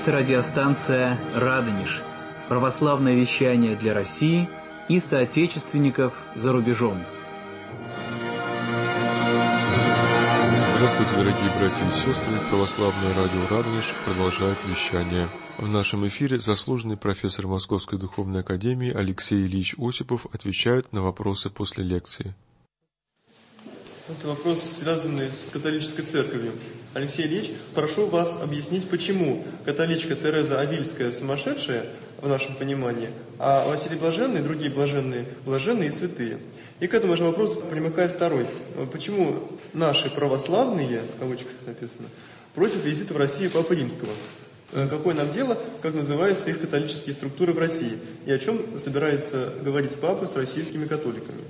Это радиостанция «Радонеж», православное вещание для России и соотечественников за рубежом. Здравствуйте, дорогие братья и сестры! Православное радио «Радонеж» продолжает вещание. В нашем эфире заслуженный профессор Московской Духовной Академии Алексей Ильич Осипов отвечает на вопросы после лекции. Это вопрос, связанный с католической церковью. Алексей Ильич, прошу вас объяснить, почему католичка Тереза Авильская сумасшедшая, в нашем понимании, а Василий Блаженный и другие блаженные и святые. И к этому же вопросу примыкает второй. Почему наши православные, в кавычках написано, против визита в Россию Папы Римского? Какое нам дело, как называются их католические структуры в России? И о чем собирается говорить Папа с российскими католиками?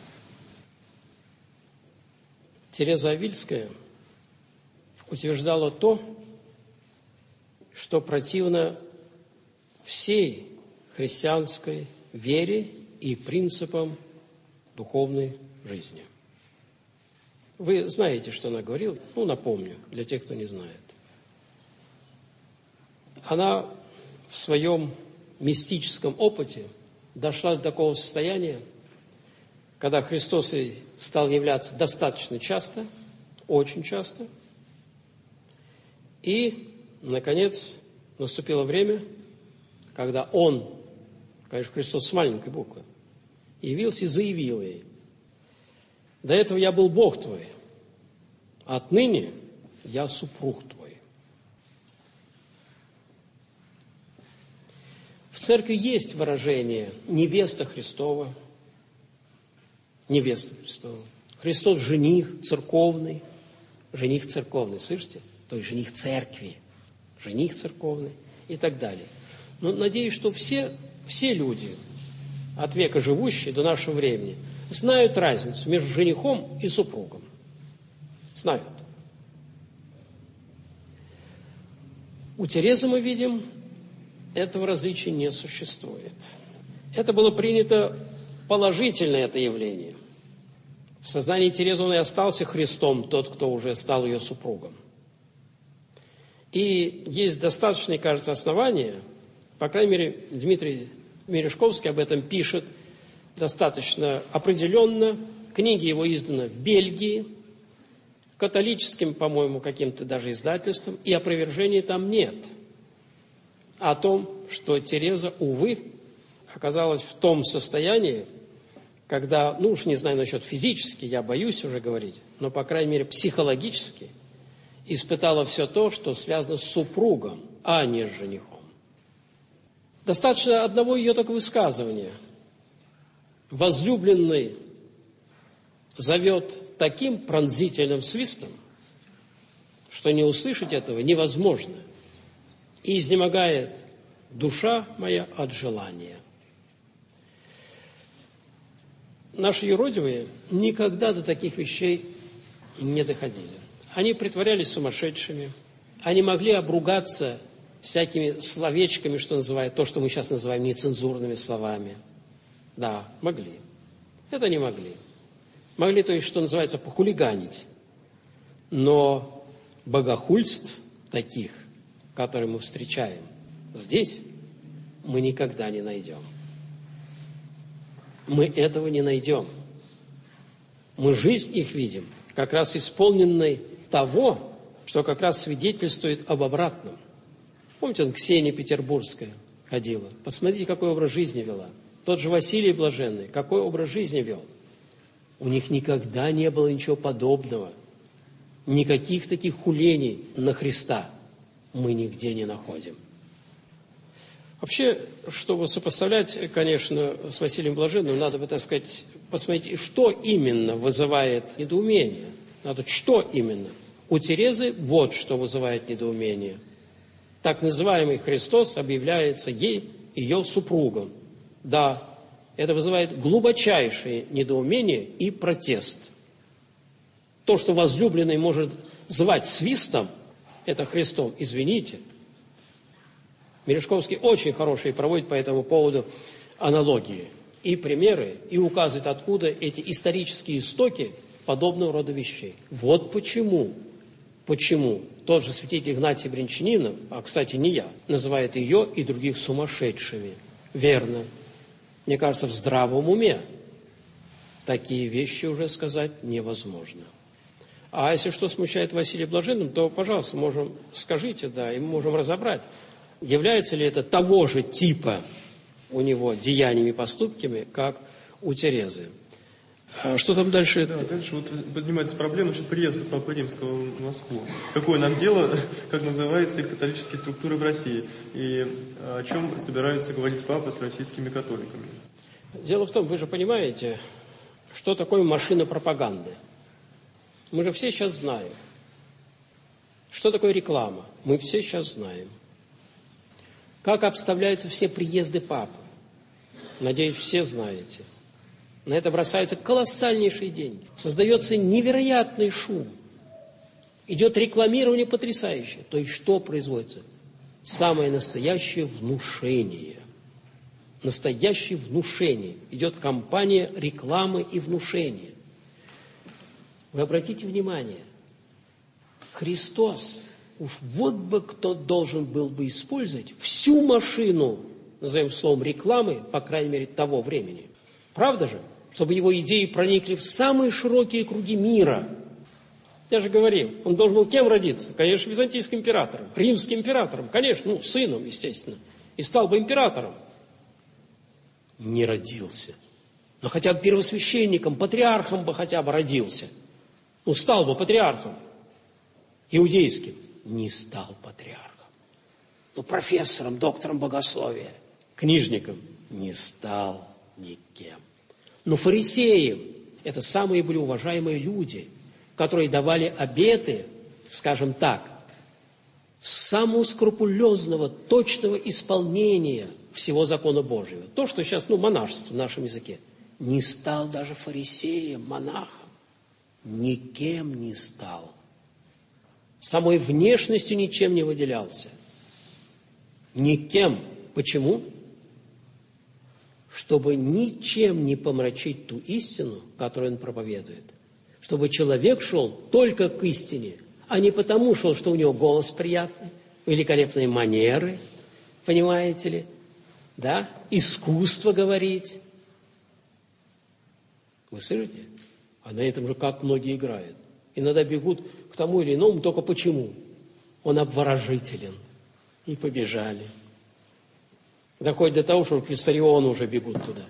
Тереза Авильская утверждала то, что противно всей христианской вере и принципам духовной жизни. Вы знаете, что она говорила? Напомню, для тех, кто не знает. Она в своем мистическом опыте дошла до такого состояния, когда Христос ей стал являться достаточно часто, очень часто, и, наконец, наступило время, когда Он, конечно, Христос с маленькой буквы, явился и заявил ей: «До этого я был Бог твой, отныне я супруг твой». В церкви есть выражение «невеста Христова», невеста Христова. Христос жених церковный, слышите? То есть жених церкви, жених церковный и так далее. Но надеюсь, что все люди, от века живущие до нашего времени, знают разницу между женихом и супругом. Знают. У Терезы мы видим, этого различия не существует. Это было принято положительно, это явление. В сознании Терезы он и остался Христом, тот, кто уже стал ее супругом. И есть достаточное, кажется, основания, по крайней мере, Дмитрий Мережковский об этом пишет достаточно определенно. Книги его изданы в Бельгии, католическим, по-моему, каким-то даже издательством, и опровержения там нет. О том, что Тереза, увы, оказалась в том состоянии, когда, уж не знаю насчет физически, я боюсь уже говорить, но, по крайней мере, психологически испытала все то, что связано с супругом, а не с женихом. Достаточно одного ее такого высказывания. Возлюбленный зовет таким пронзительным свистом, что не услышать этого невозможно. И изнемогает душа моя от желания. Наши юродивые никогда до таких вещей не доходили. Они притворялись сумасшедшими, они могли обругаться всякими словечками, что называют, то, что мы сейчас называем нецензурными словами. Да, могли. Это не могли. Могли, то есть, что называется, похулиганить. Но богохульств таких, которые мы встречаем здесь, мы никогда не найдем. Мы этого не найдем. Мы жизнь их видим, как раз исполненной того, что как раз свидетельствует об обратном. Помните, Ксения Петербургская ходила. Посмотрите, какой образ жизни вела. Тот же Василий Блаженный, какой образ жизни вел. У них никогда не было ничего подобного. Никаких таких хулений на Христа мы нигде не находим. Вообще, чтобы сопоставлять, конечно, с Василием Блаженным, надо бы, так сказать, посмотреть, что именно вызывает недоумение. Что именно? У Терезы вот что вызывает недоумение. Так называемый Христос объявляется ей, ее супругом. Да, это вызывает глубочайшее недоумение и протест. То, что возлюбленный может звать свистом, это Христом, извините. Мережковский очень хороший проводит по этому поводу аналогии и примеры, и указывает, откуда эти исторические истоки подобного рода вещей. Вот почему тот же святитель Игнатий Брянчанинов, а, кстати, не я, называет ее и других сумасшедшими. Верно. Мне кажется, в здравом уме такие вещи уже сказать невозможно. А если что смущает Василия Блаженного, то, пожалуйста, скажите, да, и мы можем разобрать, является ли это того же типа у него деяниями и поступками, как у Терезы. А что там дальше? Да, дальше вот поднимается проблема насчет приезда Папы Римского в Москву. Какое нам дело, как называются их католические структуры в России, и о чем собираются говорить папы с российскими католиками? Дело в том, вы же понимаете, что такое машина пропаганды. Мы же все сейчас знаем. Что такое реклама? Мы все сейчас знаем. Как обставляются все приезды папы? Надеюсь, все знаете. На это бросаются колоссальнейшие деньги. Создается невероятный шум. Идет рекламирование потрясающее. То есть что производится? Самое настоящее внушение. Настоящее внушение. Идет кампания рекламы и внушения. Вы обратите внимание, Христос, уж вот бы кто должен был бы использовать всю машину, назовем словом, рекламы, по крайней мере, того времени. Правда же? Чтобы его идеи проникли в самые широкие круги мира. Я же говорил, он должен был кем родиться? Конечно, византийским императором, римским императором, конечно, сыном, естественно. И стал бы императором. Не родился. Но хотя бы первосвященником, патриархом бы хотя бы родился. Стал бы патриархом иудейским. Не стал патриархом. Профессором, доктором богословия, книжником. Не стал никем. Но фарисеям, это самые были уважаемые люди, которые давали обеты, скажем так, самого скрупулезного, точного исполнения всего закона Божьего. То, что сейчас, монашество в нашем языке. Не стал даже фарисеем, монахом. Никем не стал. Самой внешностью ничем не выделялся. Никем. Почему? Чтобы ничем не помрачить ту истину, которую он проповедует. Чтобы человек шел только к истине, а не потому шел, что у него голос приятный, великолепные манеры, понимаете ли, да, искусство говорить. Вы слышите? А на этом же как многие играют. Иногда бегут к тому или иному, только почему? Он обворожителен. И побежали. Доходит до того, что к Виссариону уже бегут туда.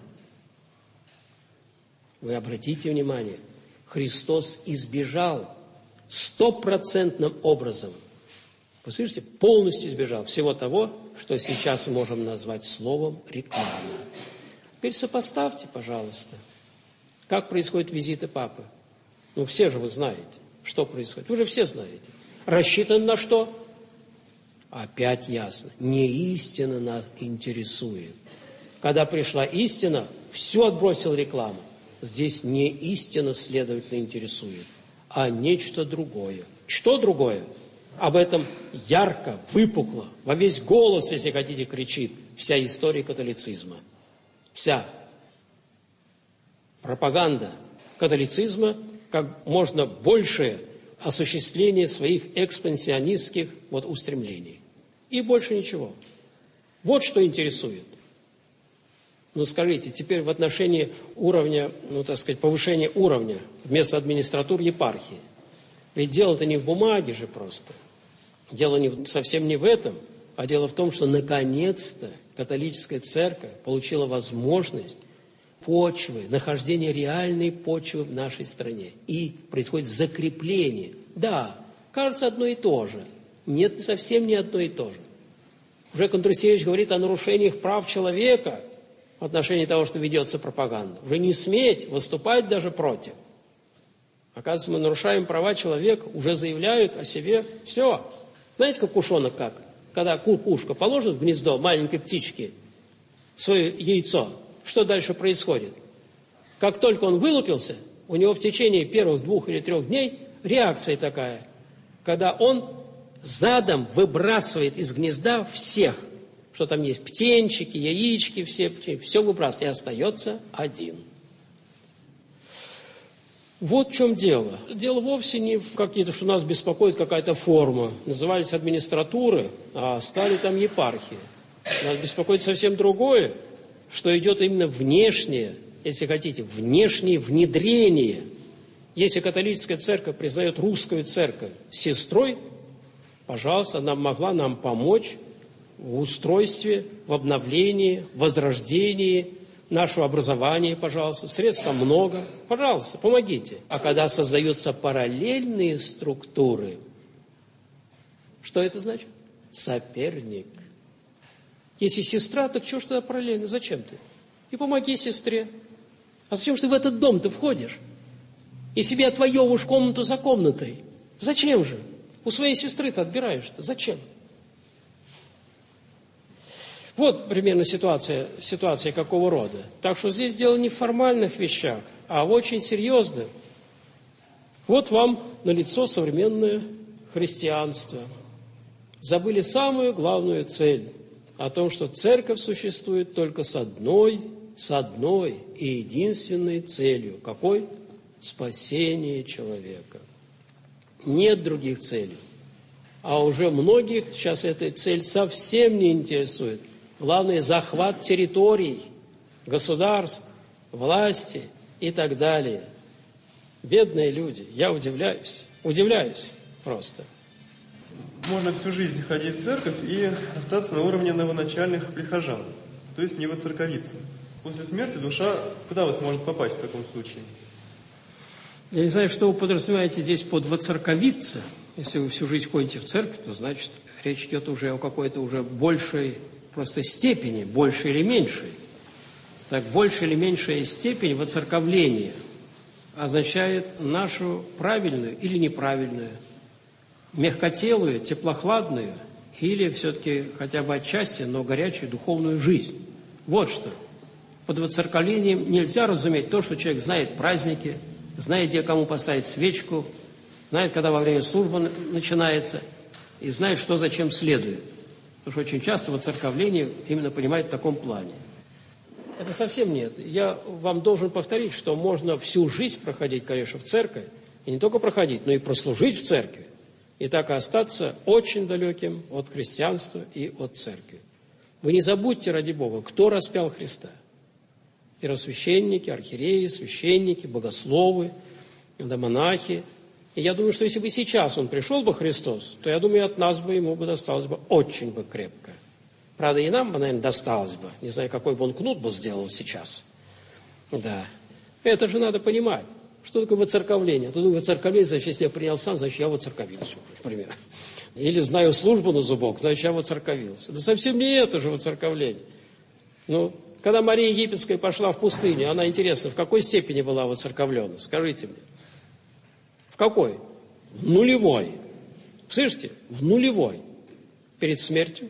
Вы обратите внимание, Христос избежал 100% образом, вы слышите, полностью избежал всего того, что сейчас мы можем назвать словом реклама. Теперь сопоставьте, пожалуйста, как происходят визиты папы. Все же вы знаете, что происходит. Вы же все знаете. Рассчитан на что? Опять ясно. Не истина нас интересует. Когда пришла истина, все отбросил рекламу. Здесь не истина, следовательно, интересует, а нечто другое. Что другое? Об этом ярко, выпукло, во весь голос, если хотите, кричит вся история католицизма. Вся пропаганда католицизма, как можно большее осуществление своих экспансионистских устремлений. И больше ничего. Вот что интересует. Скажите, теперь в отношении уровня, повышения уровня вместо администратур епархии. Ведь дело-то не в бумаге же просто. Дело совсем не в этом, а дело в том, что наконец-то католическая церковь получила возможность почвы, нахождения реальной почвы в нашей стране. И происходит закрепление. Да, кажется одно и то же. Нет, совсем не одно и то же. Уже Контрусевич говорит о нарушениях прав человека в отношении того, что ведется пропаганда. Уже не сметь выступать даже против. Оказывается, мы нарушаем права человека, уже заявляют о себе. Все. Знаете, как кушонок как? Когда кукушка положит в гнездо маленькой птички свое яйцо, что дальше происходит? Как только он вылупился, у него в течение первых 2 или 3 дней реакция такая, когда он задом выбрасывает из гнезда всех, что там есть, птенчики, яички, все выбрасывает, и остается один. Вот в чем дело. Дело вовсе не в какие-то, что нас беспокоит какая-то форма. Назывались администратуры, а стали там епархии. Нас беспокоит совсем другое, что идет именно внешнее, если хотите, внешнее внедрение. Если католическая церковь признает русскую церковь сестрой, пожалуйста, она могла нам помочь в устройстве, в обновлении, в возрождении нашего образования, пожалуйста. Средств там много. Пожалуйста, помогите. А когда создаются параллельные структуры, что это значит? Соперник. Если сестра, так что ж тогда параллельно? Зачем ты? И помоги сестре. А зачем же ты в этот дом ты входишь? И себе отвоевываешь комнату за комнатой. Зачем же? У своей сестры ты отбираешь-то. Зачем? Вот примерно ситуация какого рода. Так что здесь дело не в формальных вещах, а в очень серьезных. Вот вам налицо современное христианство. Забыли самую главную цель. О том, что церковь существует только с одной и единственной целью. Какой? Спасение человека. Нет других целей. А уже многих сейчас эта цель совсем не интересует. Главное – захват территорий, государств, власти и так далее. Бедные люди, я удивляюсь просто. Можно всю жизнь ходить в церковь и остаться на уровне новоначальных прихожан, то есть не воцерковиться. После смерти душа куда вот может попасть в таком случае? Я не знаю, что вы подразумеваете здесь под воцерковиться. Если вы всю жизнь ходите в церковь, то значит речь идет уже о какой-то уже большей просто степени, большей или меньшей. Так, большая или меньшая степень воцерковления означает нашу правильную или неправильную, мягкотелую, теплохладную или все-таки хотя бы отчасти, но горячую духовную жизнь. Вот что. Под воцерковлением нельзя разуметь то, что человек знает праздники, знает, где кому поставить свечку, знает, когда во время службы начинается, и знает, что зачем следует. Потому что очень часто воцерковление именно понимает в таком плане. Это совсем нет. Я вам должен повторить, что можно всю жизнь проходить, конечно, в церковь, и не только проходить, но и прослужить в церкви, и так и остаться очень далеким от христианства и от церкви. Вы не забудьте, ради Бога, кто распял Христа. Первосвященники, архиереи, священники, богословы, да монахи. И я думаю, что если бы сейчас он пришел бы, Христос, то, я думаю, от нас бы ему бы досталось бы очень бы крепко. Правда, и нам бы, наверное, досталось бы. Не знаю, какой бы он кнут бы сделал сейчас. Да. Это же надо понимать. Что такое воцерковление? Тут воцерковление, значит, если я принял сам, значит, я воцерковился уже, например. Или знаю службу на зубок, значит, я воцерковился. Да совсем не это же воцерковление. Ну, когда Мария Египетская пошла в пустыню, она, интересно, в какой степени была воцерковлена? Скажите мне. В какой? В нулевой. Слышите? В нулевой. Перед смертью.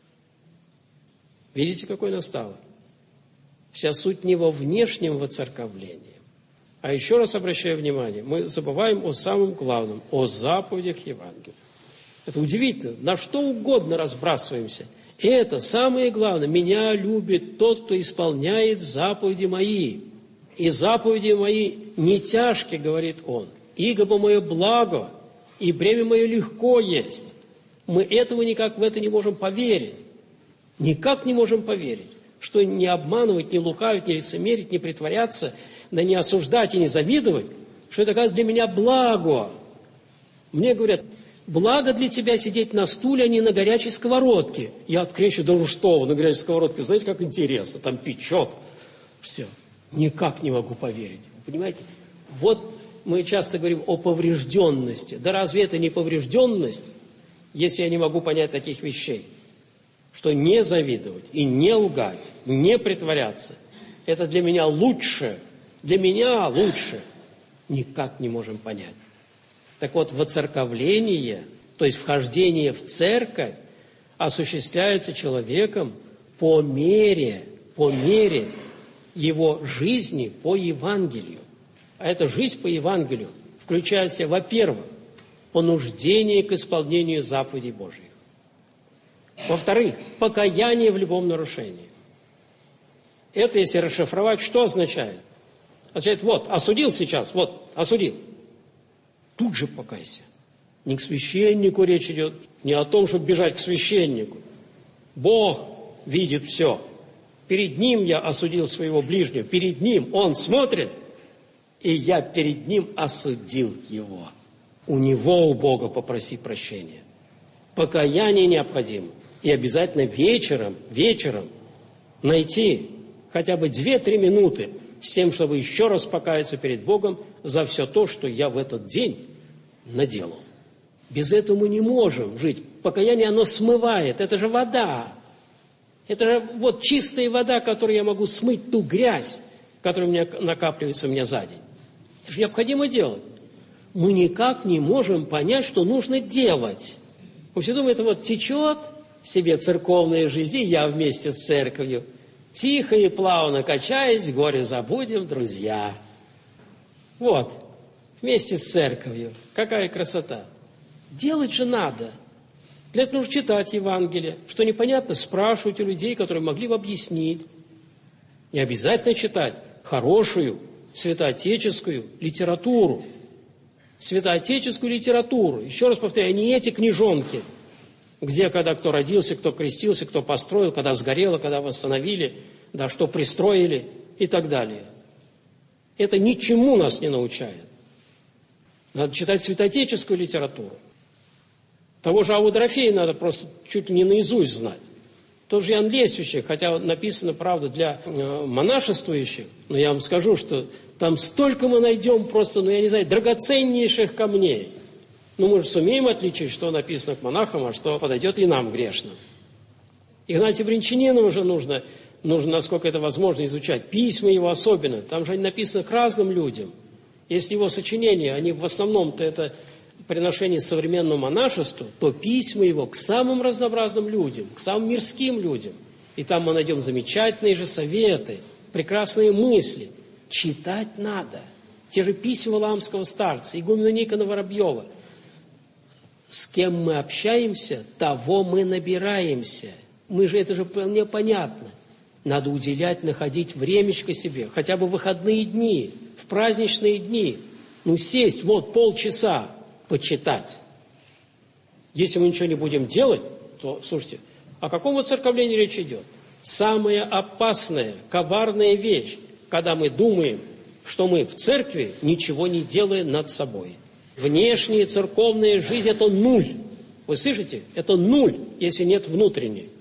Видите, какой настало? Вся суть не во внешнем воцерковлении. А еще раз обращаю внимание, мы забываем о самом главном, о заповедях Евангелия. Это удивительно. На что угодно разбрасываемся. И это самое главное. Меня любит тот, кто исполняет заповеди мои. И заповеди мои не тяжкие, говорит он. Иго мое благо, и бремя мое легко есть. Мы этого никак в это не можем поверить. Никак не можем поверить, что не обманывать, не лукавить, не лицемерить, не притворяться, да не осуждать и не завидовать, что это, оказывается, для меня благо. Мне говорят, благо для тебя сидеть на стуле, а не на горячей сковородке. Я открещу, да что вы, на горячей сковородке, знаете, как интересно, там печет. Все. Никак не могу поверить. Понимаете? Вот мы часто говорим о поврежденности. Да разве это не поврежденность, если я не могу понять таких вещей? Что не завидовать и не лгать, не притворяться, это для меня лучше. Для меня лучше. Никак не можем понять. Так вот, воцерковление, то есть вхождение в церковь, осуществляется человеком по мере его жизни по Евангелию. А эта жизнь по Евангелию включает в себя, во-первых, понуждение к исполнению заповедей Божьих. Во-вторых, покаяние в любом нарушении. Это, если расшифровать, что означает? Означает, вот, осудил сейчас, вот, осудил. Тут же покайся. Не к священнику речь идет, не о том, чтобы бежать к священнику. Бог видит все. Перед Ним я осудил своего ближнего, перед Ним Он смотрит, и я перед Ним осудил его. У Него, у Бога попроси прощения. Покаяние необходимо. И обязательно вечером найти хотя бы 2-3 минуты с тем, чтобы еще раз покаяться перед Богом за все то, что я в этот день наделал. Без этого мы не можем жить. Покаяние, оно смывает. Это же вода. Это же вот чистая вода, которой я могу смыть ту грязь, которая у меня накапливается у меня за день. Это же необходимо делать. Мы никак не можем понять, что нужно делать. Мы все думаем, это вот течет себе церковная жизнь, и я вместе с церковью. Тихо и плавно качаясь, горе забудем, друзья. Вот, вместе с церковью. Какая красота. Делать же надо. Для этого нужно читать Евангелие. Что непонятно, спрашивать у людей, которые могли бы объяснить. Не обязательно читать хорошую, святоотеческую литературу. Святоотеческую литературу. Еще раз повторяю, не эти книжонки, где, когда кто родился, кто крестился, кто построил, когда сгорело, когда восстановили, да, что пристроили и так далее. Это ничему нас не научает. Надо читать святоотеческую литературу. Того же Аводорофея надо просто чуть ли не наизусть знать. Тот же Иоанн Лествичник, хотя написано, правда, для монашествующих, но я вам скажу, что там столько мы найдем просто, я не знаю, драгоценнейших камней. Мы же сумеем отличить, что написано к монахам, а что подойдет и нам, грешным. Игнатия Брянчанина уже нужно, насколько это возможно, изучать. Письма его особенно. Там же они написаны к разным людям. Если его сочинения, они в основном-то это приношение современному монашеству, то письма его к самым разнообразным людям, к самым мирским людям. И там мы найдем замечательные же советы, прекрасные мысли. Читать надо. Те же письма Валаамского старца, игумена Никона Воробьева. С кем мы общаемся, того мы набираемся. Это же вполне понятно. Надо уделять, находить времечко себе, хотя бы в выходные дни, в праздничные дни. Сесть, полчаса, почитать. Если мы ничего не будем делать, то, слушайте, о каком воцерковлении речь идет? Самая опасная, коварная вещь, когда мы думаем, что мы в церкви, ничего не делая над собой. Внешняя церковная жизнь – это нуль. Вы слышите? Это нуль, если нет внутренней.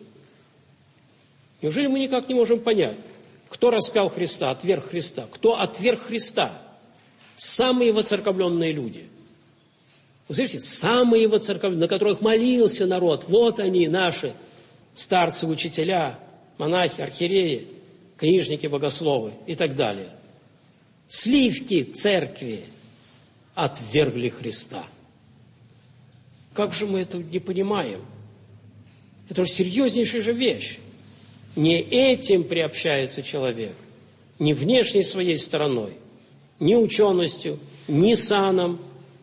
Неужели мы никак не можем понять, кто распял Христа, отверг Христа? Кто отверг Христа? Самые воцерковленные люди. Вы слышите? Самые воцерковленные, на которых молился народ. Вот они, наши старцы, учителя, монахи, архиереи, книжники, богословы и так далее. Сливки церкви отвергли Христа. Как же мы это не понимаем? Это же серьезнейшая же вещь. Не этим приобщается человек, не внешней своей стороной, не ученостью, не саном,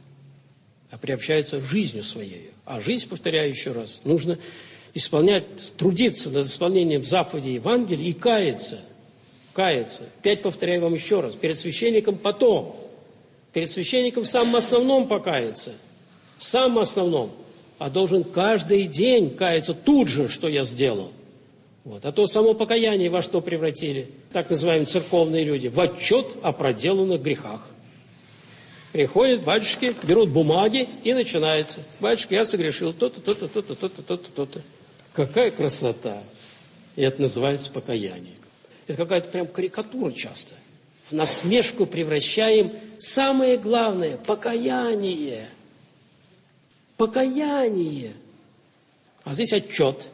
а приобщается жизнью своей. А жизнь, повторяю еще раз, нужно исполнять, трудиться над исполнением заповедей Евангелия и каяться. Каяться. Опять повторяю вам еще раз, перед священником потом. Перед священником в самом основном покаяться. В самом основном. А должен каждый день каяться тут же, что я сделал. А то само покаяние во что превратили, так называемые церковные люди, в отчет о проделанных грехах. Приходят батюшки, берут бумаги и начинается. Батюшка, я согрешил то-то, то-то, то-то, то-то, то-то, то-то. Какая красота! И это называется покаяние. Это какая-то прям карикатура часто. В насмешку превращаем самое главное – покаяние. Покаяние. А здесь отчет.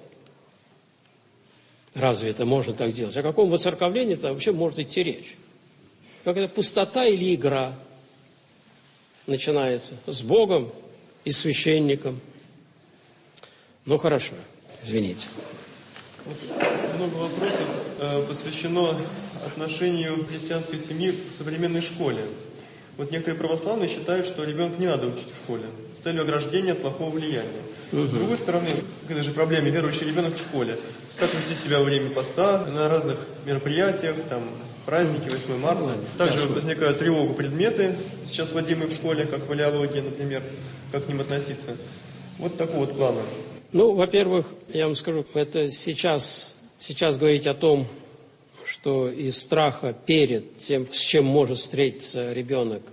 Разве это можно так делать? О каком воцерковлении это вообще может идти речь? Какая-то пустота или игра начинается с Богом и священником. Хорошо, извините. Много вопросов посвящено отношению христианской семьи к современной школе. Некоторые православные считают, что ребенка не надо учить в школе с целью ограждения от плохого влияния. С другой стороны, к этой же проблеме верующий ребенок в школе. Как вести себя во время поста, на разных мероприятиях, праздники, 8 марта. Также возникают тревогу предметы, сейчас вводимые в школе, как валеология, например, как к ним относиться. Вот такого вот плана. Ну, во-первых, я вам скажу, это сейчас говорить о том, что из страха перед тем, с чем может встретиться ребенок,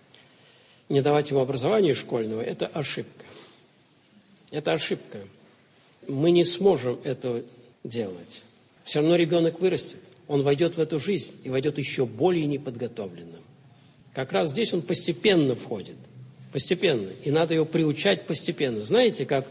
не давать ему образования школьного, это ошибка. Это ошибка. Мы не сможем этого делать. Все равно ребенок вырастет, он войдет в эту жизнь и войдет еще более неподготовленным. Как раз здесь он постепенно входит, постепенно, и надо его приучать постепенно. Знаете, как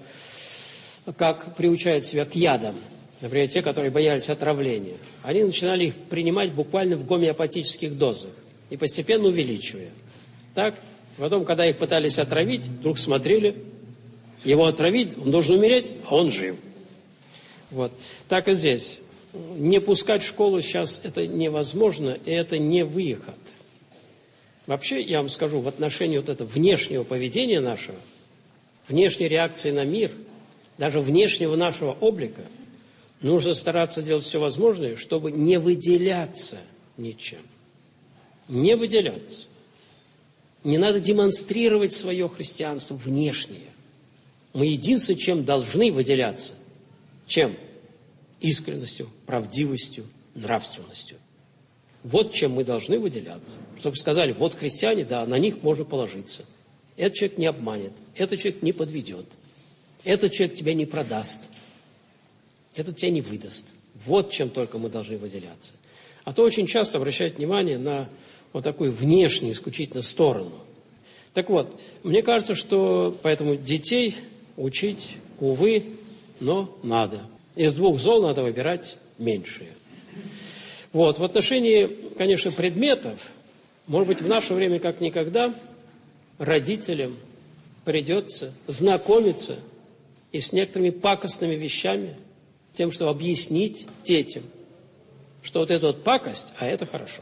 приучают себя к ядам? Например, те, которые боялись отравления. Они начинали их принимать буквально в гомеопатических дозах и постепенно увеличивая. Так? Потом, когда их пытались отравить, вдруг смотрели, его отравить, он должен умереть, а он жив. Вот. Так и здесь. Не пускать в школу сейчас это невозможно, и это не выход. Вообще, я вам скажу, в отношении вот этого внешнего поведения нашего, внешней реакции на мир, даже внешнего нашего облика, нужно стараться делать все возможное, чтобы не выделяться ничем. Не выделяться. Не надо демонстрировать свое христианство внешнее. Мы единственное, чем должны выделяться. Чем? Искренностью, правдивостью, нравственностью. Вот чем мы должны выделяться. Чтобы сказали, вот христиане, да, на них можно положиться. Этот человек не обманет, этот человек не подведет, этот человек тебя не продаст, этот тебя не выдаст. Вот чем только мы должны выделяться. А то очень часто обращают внимание на вот такую внешнюю исключительно сторону. Так вот, мне кажется, что поэтому детей учить, увы, но надо. Из двух зол надо выбирать меньшее. Вот, в отношении, конечно, предметов, может быть, в наше время как никогда родителям придется знакомиться и с некоторыми пакостными вещами, тем, чтобы объяснить детям, что вот эта вот пакость, а это хорошо.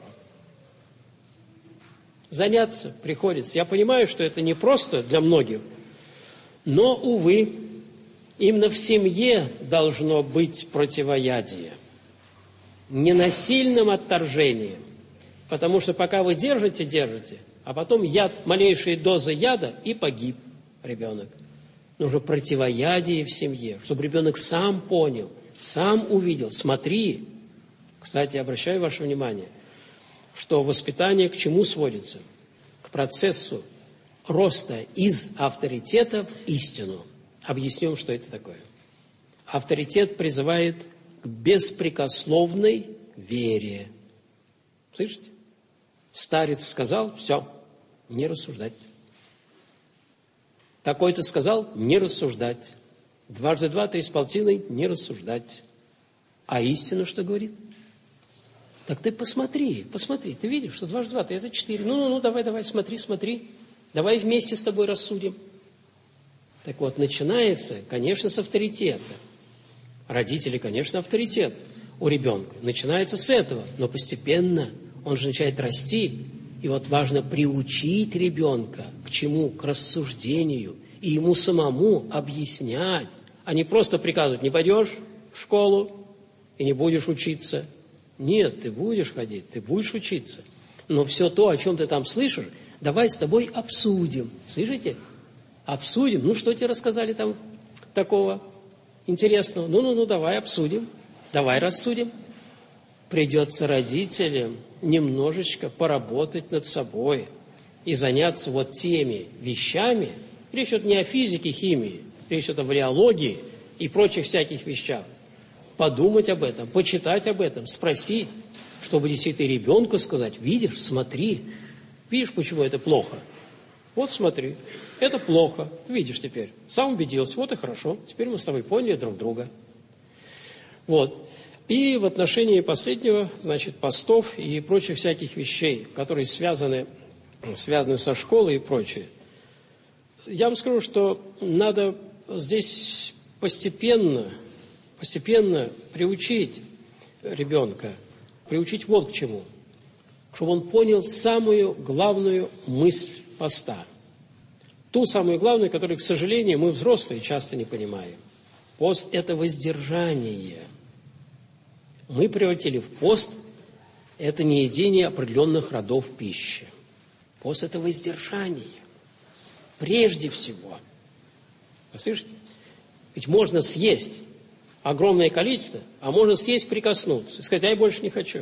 Заняться приходится. Я понимаю, что это не просто для многих, но, увы, именно в семье должно быть противоядие. Ненасильным отторжением. Потому что пока вы держите, а потом малейшие дозы яда, и погиб ребенок. Нужно противоядие в семье, чтобы ребенок сам понял, сам увидел. Смотри, кстати, обращаю ваше внимание, что воспитание к чему сводится? К процессу роста из авторитета в истину. Объясним, что это такое. Авторитет призывает к беспрекословной вере. Слышите? Старец сказал, все, не рассуждать. Такой-то сказал, не рассуждать. 2 × 2 = 3,5, не рассуждать. А истина что говорит? Так ты посмотри, ты видишь, что 2 × 2 это 4. Ну, давай, смотри. Давай вместе с тобой рассудим. Так вот, начинается, конечно, с авторитета. Родители, конечно, авторитет у ребенка. Начинается с этого, но постепенно он же начинает расти. И вот важно приучить ребенка к чему? К рассуждению. И ему самому объяснять, а не просто приказывать, не пойдешь в школу и не будешь учиться. Нет, ты будешь ходить, ты будешь учиться. Но все то, о чем ты там слышишь, давай с тобой обсудим. Слышите? Обсудим. Ну, что тебе рассказали там такого интересного? Ну, давай обсудим. Давай рассудим. Придется родителям немножечко поработать над собой и заняться вот теми вещами. Речь идет не о физике, химии, речь идет о валеологии и прочих всяких вещах. Подумать об этом, почитать об этом, спросить, чтобы действительно ребенку сказать, видишь, смотри, видишь, почему это плохо? Вот смотри, это плохо, ты видишь теперь, сам убедился, вот и хорошо, теперь мы с тобой поняли друг друга. Вот. И в отношении последнего, значит, постов и прочих всяких вещей, которые связаны со школой и прочее, я вам скажу, что надо здесь постепенно приучить ребенка, приучить вот к чему, чтобы он понял самую главную мысль поста. Ту самую главную, которую, к сожалению, мы, взрослые, часто не понимаем. Пост – это воздержание. Мы превратили в пост это не едение определенных родов пищи. Пост – это воздержание. Прежде всего. Вы слышите? Ведь можно съесть огромное количество, а можно съесть, прикоснуться и сказать: а я больше не хочу.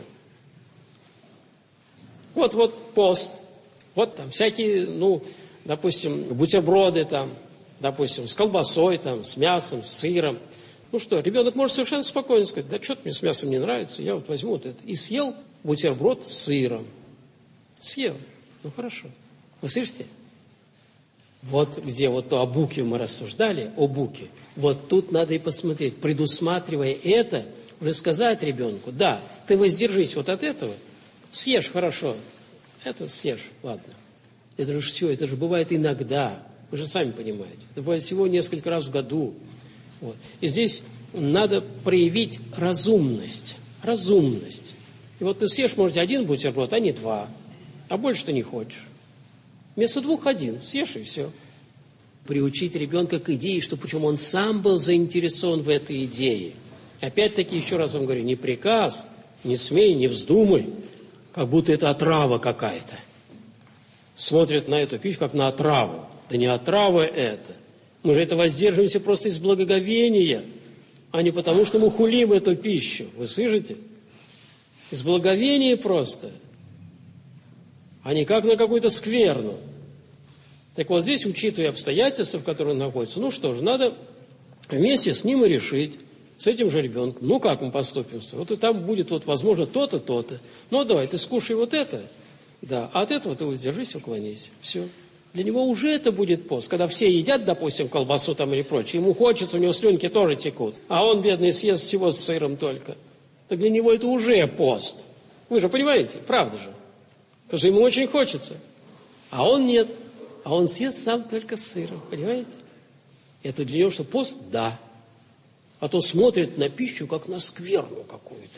Вот пост. Вот там всякие, допустим, бутерброды там, допустим, с колбасой, там, с мясом, с сыром. Ну что, ребенок может совершенно спокойно сказать: да что-то мне с мясом не нравится, я вот возьму вот это. И съел бутерброд с сыром. Съел. Ну хорошо. Вы слышите? Вот где вот о буке мы рассуждали, о буке. Вот тут надо и посмотреть, предусматривая это, уже сказать ребенку: да, ты воздержись вот от этого, съешь хорошо, это съешь, ладно. Это же все, это же бывает иногда, вы же сами понимаете. Это бывает всего несколько раз в году. Вот. И здесь надо проявить разумность. Разумность. И вот ты съешь, может, один бутерброд, а не два. А больше ты не хочешь. Вместо 2 1, съешь и все. Приучить ребенка к идее, что причем он сам был заинтересован в этой идее. Опять-таки, еще раз вам говорю, не приказ, не смей, не вздумай, как будто это отрава какая-то. Смотрят на эту пищу, как на отраву. Да не отрава это. Мы же это воздерживаемся просто из благоговения, а не потому, что мы хулим эту пищу. Вы слышите? Из благоговения просто. А не как на какую-то скверну. Так вот здесь, учитывая обстоятельства, в которых он находится, ну что же, надо вместе с ним и решить, с этим же ребенком, ну как мы поступим? Вот и там будет, вот, возможно, то-то, то-то. Ну давай, ты скушай вот это, да, а от этого ты воздержись, уклонись. Все. Для него уже это будет пост. Когда все едят, допустим, колбасу там или прочее, ему хочется, у него слюнки тоже текут, а он, бедный, съест всего с сыром только. Так для него это уже пост. Вы же понимаете, правда же? Потому что ему очень хочется. А он нет. А он съест сам только с сыром. Понимаете? Это для него что, пост? Да. А то смотрит на пищу, как на скверну какую-то.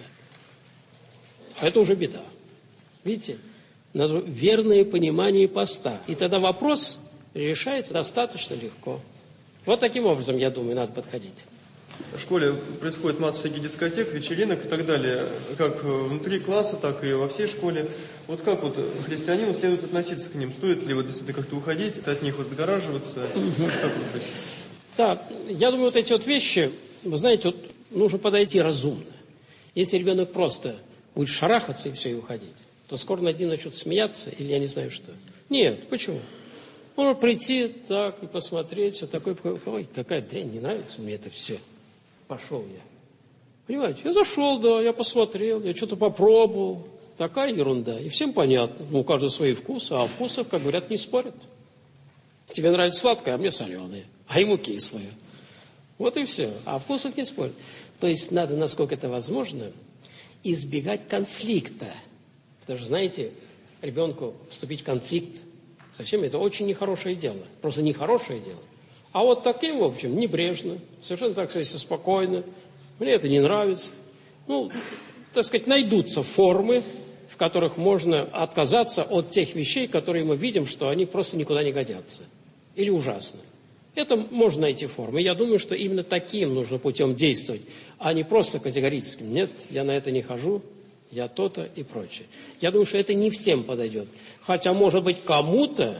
А это уже беда. Видите? Надо верное понимание поста. И тогда вопрос решается достаточно легко. Вот таким образом, я думаю, надо подходить. В школе происходит масса всяких дискотек, вечеринок и так далее, как внутри класса, так и во всей школе. Вот как вот христианину следует относиться к ним? Стоит ли вот действительно как-то уходить, от них вот отгораживаться? Как вот быть? Да, я думаю, вот эти вот вещи, вы знаете, вот нужно подойти разумно. Если ребенок просто будет шарахаться и все, и уходить, то скоро над ним начнут смеяться, или я не знаю что. Нет, почему? Можно прийти так и посмотреть, все такое, ой, какая дрянь, не нравится мне это все. Пошел я. Понимаете, я зашел, да, я посмотрел, я что-то попробовал. Такая ерунда. И всем понятно. Ну, у каждого свои вкусы, а о вкусах, как говорят, не спорят. Тебе нравится сладкое, а мне соленое. А ему кислое. Вот и все. А о вкусах не спорят. То есть надо, насколько это возможно, избегать конфликта. Потому что, знаете, ребенку вступить в конфликт совсем это очень нехорошее дело. Просто нехорошее дело. А вот таким, в общем, небрежно, совершенно так сказать, спокойно. Мне это не нравится. Ну, так сказать, найдутся формы, в которых можно отказаться от тех вещей, которые мы видим, что они просто никуда не годятся. Или ужасно. Это можно найти формы. Я думаю, что именно таким нужно путем действовать, а не просто категорическим. Нет, я на это не хожу, я то-то и прочее. Я думаю, что это не всем подойдет. Хотя, может быть, кому-то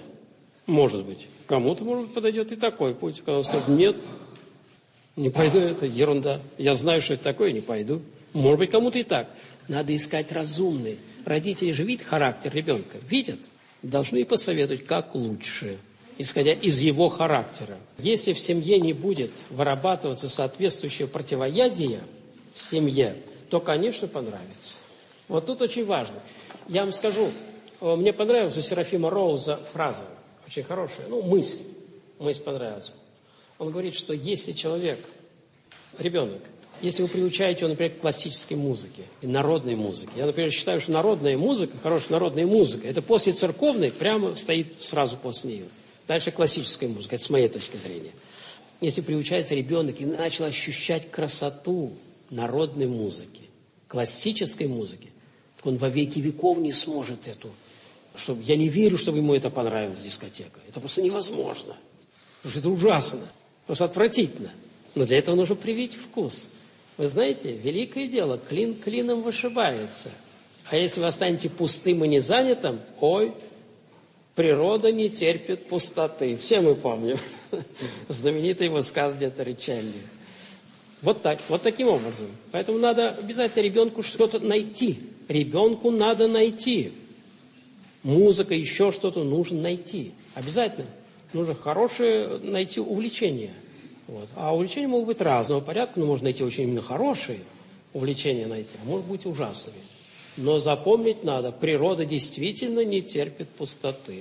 подойдет и такой путь, когда он скажет: нет, не пойду, это ерунда. Я знаю, что это такое, не пойду. Может быть, кому-то и так. Надо искать разумный. Родители же видят характер ребенка. Видят? Должны и посоветовать, как лучше, исходя из его характера. Если в семье не будет вырабатываться соответствующее противоядие в семье, то, конечно, понравится. Вот тут очень важно. Я вам скажу, мне понравилась у Серафима Роуза фраза, очень хорошая, мысль понравилась. Он говорит, что если человек, ребенок, если вы приучаете его, например, к классической музыке и народной музыке. Я, например, считаю, что народная музыка, хорошая народная музыка, это после церковной прямо стоит сразу после нее. Дальше классическая музыка, это с моей точки зрения. Если приучается ребенок и начал ощущать красоту народной музыки, классической музыки, так он во веки веков не сможет эту. Я не верю, чтобы ему это понравилась дискотека. Это просто невозможно. Потому что это ужасно, просто отвратительно. Но для этого нужно привить вкус. Вы знаете, великое дело, клин клином вышибается. А если вы останетесь пустым и незанятым, ой, природа не терпит пустоты. Все мы помним знаменитые высказывания Торричелли. Вот так, вот таким образом. Поэтому надо обязательно ребенку что-то найти. Ребенку надо найти. Музыка, еще что-то нужно найти. Обязательно. Нужно хорошее найти увлечение. Вот. А увлечения могут быть разного порядка, но можно найти очень именно хорошие увлечения найти, а может быть ужасные. Но запомнить надо, природа действительно не терпит пустоты.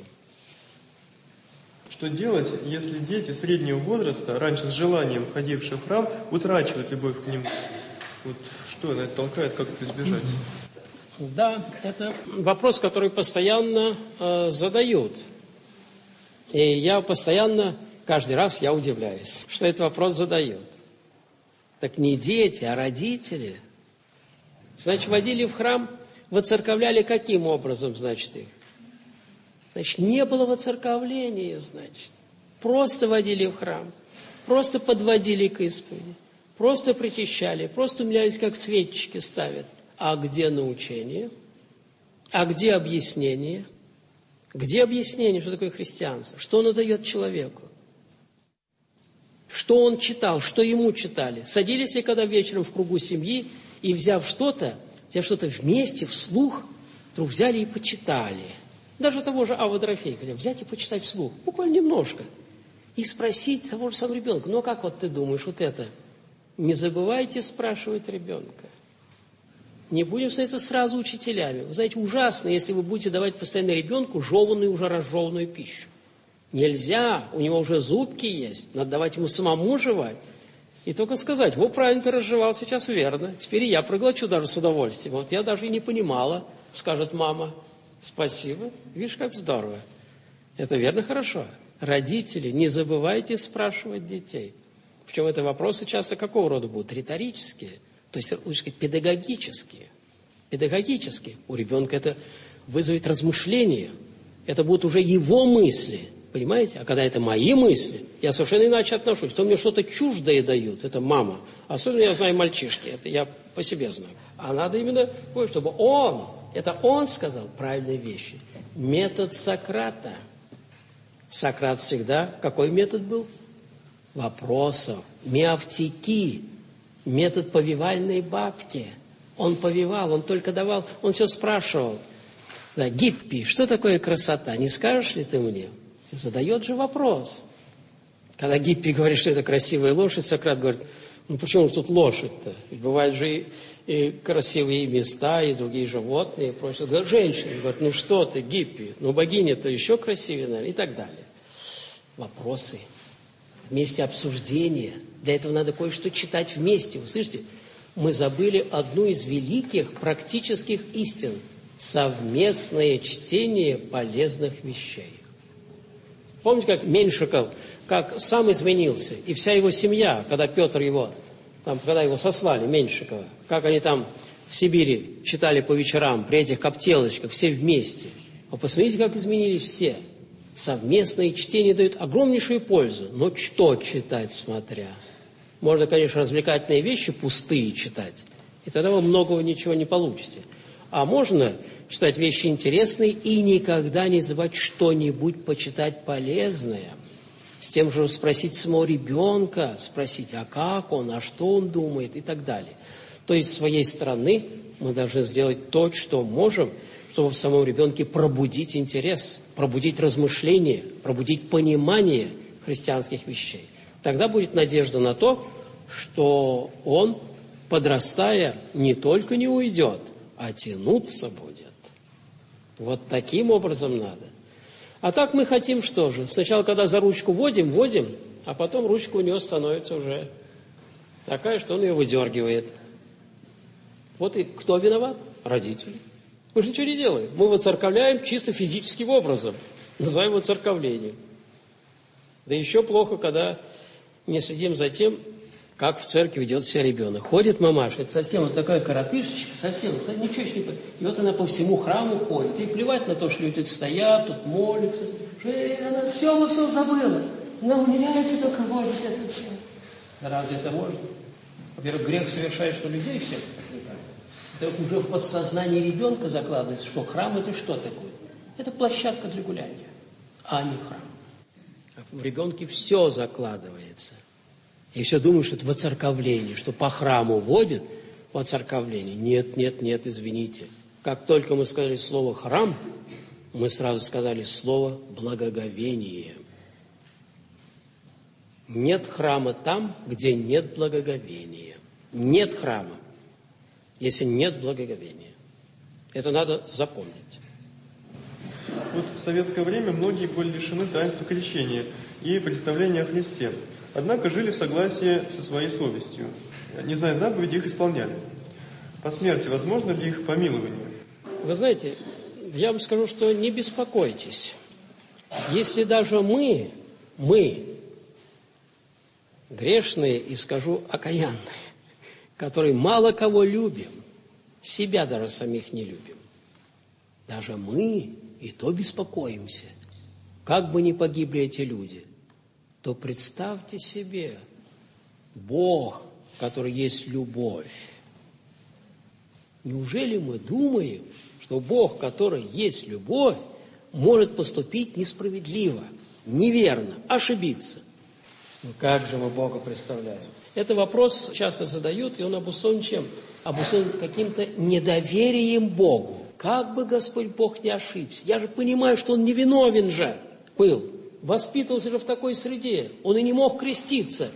Что делать, если дети среднего возраста, раньше с желанием ходившие в храм, утрачивают любовь к нему? Вот что на это толкает, как это избежать? Да, это вопрос, который постоянно задают. И я постоянно, каждый раз я удивляюсь, что этот вопрос задают. Так не дети, а родители. Значит, водили в храм, воцерковляли каким образом, значит, их? Значит, не было воцерковления, значит. Просто водили в храм, просто подводили к исповеди, просто причащали, просто умилялись, как свечечки ставят. А где научение? А где объяснение? Где объяснение, что такое христианство? Что оно дает человеку? Что он читал, что ему читали? Садились ли когда вечером в кругу семьи и, взяв что-то вместе, вслух, вдруг взяли и почитали? Даже того же Авва Дорофея, хотя взять и почитать вслух, буквально немножко. И спросить того же самого ребенка, ну а как вот ты думаешь, вот это? Не забывайте спрашивать ребенка. Не будем становиться сразу учителями. Вы знаете, ужасно, если вы будете давать постоянно ребенку жеванную, уже разжеванную пищу. Нельзя, у него уже зубки есть, надо давать ему самому жевать. И только сказать, вот правильно ты разжевал, сейчас верно. Теперь и я проглочу даже с удовольствием. Вот я даже и не понимала, скажет мама. Спасибо, видишь, как здорово. Это верно, хорошо. Родители, не забывайте спрашивать детей. Причем это вопросы часто какого рода будут? Риторические. То есть, лучше сказать, педагогические. Педагогические. У ребенка это вызовет размышления. Это будут уже его мысли. Понимаете? А когда это мои мысли, я совершенно иначе отношусь. То мне что-то чуждое дают. Это мама. Особенно я знаю мальчишки. Это я по себе знаю. А надо именно, чтобы он сказал правильные вещи. Метод Сократа. Сократ всегда, какой метод был? Вопросов. Миавтики. Метод повивальной бабки. Он повивал, он только давал, он все спрашивал. Да, Гиппи, что такое красота? Не скажешь ли ты мне? Задает же вопрос. Когда Гиппи говорит, что это красивая лошадь, Сократ говорит, ну почему тут лошадь-то? Ведь бывают же и красивые места, и другие животные, и прочее. Говорит, женщины, говорит, ну что ты, Гиппи, ну богиня-то еще красивее, наверное, и так далее. Вопросы. Вместе обсуждения. Для этого надо кое-что читать вместе. Вы слышите? Мы забыли одну из великих практических истин. Совместное чтение полезных вещей. Помните, как Меньшиков, как сам изменился, и вся его семья, когда Петр его, когда его сослали, Меньшикова, как они там в Сибири читали по вечерам, при этих коптелочках, все вместе. А посмотрите, как изменились все. Совместное чтение дает огромнейшую пользу. Но что читать, смотря? Можно, конечно, развлекательные вещи пустые читать, и тогда вы многого ничего не получите. А можно читать вещи интересные и никогда не забывать что-нибудь почитать полезное. С тем же спросить самого ребенка, спросить, а как он, а что он думает и так далее. То есть с своей стороны мы должны сделать то, что можем, чтобы в самом ребенке пробудить интерес, пробудить размышления, пробудить понимание христианских вещей. Тогда будет надежда на то, что он, подрастая, не только не уйдет, а тянуться будет. Вот таким образом надо. А так мы хотим что же? Сначала, когда за ручку водим, а потом ручка у него становится уже такая, что он ее выдергивает. Вот и кто виноват? Родители. Мы же ничего не делаем. Мы воцерковляем чисто физическим образом. Называем воцерковлением. Да еще плохо, когда не следим за тем, как в церкви ведет себя ребенок. Ходит мамаша, это совсем вот такая коротышечка, совсем, ничего не понимает. И вот она по всему храму ходит. И плевать на то, что люди тут стоят, тут молятся. Она все во всем забыла. Она умиляется только, Боже, это все. Разве это можно? Во-первых, грех совершает, что людей всех привлекает. Это уже в подсознании ребенка закладывается, что храм – это что такое? Это площадка для гуляния, а не храм. В ребенке все закладывается. И все думают, что это воцерковление, что по храму водят воцерковление. Нет, нет, нет, извините. Как только мы сказали слово «храм», мы сразу сказали слово «благоговение». Нет храма там, где нет благоговения. Нет храма, если нет благоговения. Это надо запомнить. Вот в советское время многие были лишены таинства крещения и представления о Христе. Однако жили в согласии со своей совестью. Не зная заповеди, их исполняли. По смерти возможно ли их помилование? Вы знаете, я вам скажу, что не беспокойтесь. Если даже мы, грешные и, скажу, окаянные, которые мало кого любим, себя даже самих не любим, даже мы и то беспокоимся, как бы ни погибли эти люди, то представьте себе, Бог, который есть любовь. Неужели мы думаем, что Бог, который есть любовь, может поступить несправедливо, неверно, ошибиться? Ну как же мы Бога представляем? Это вопрос часто задают, и он обусловлен чем? Обусловлен каким-то недоверием Богу. Как бы Господь Бог не ошибся? Я же понимаю, что Он невиновен же был. Воспитывался же в такой среде. Он и не мог креститься.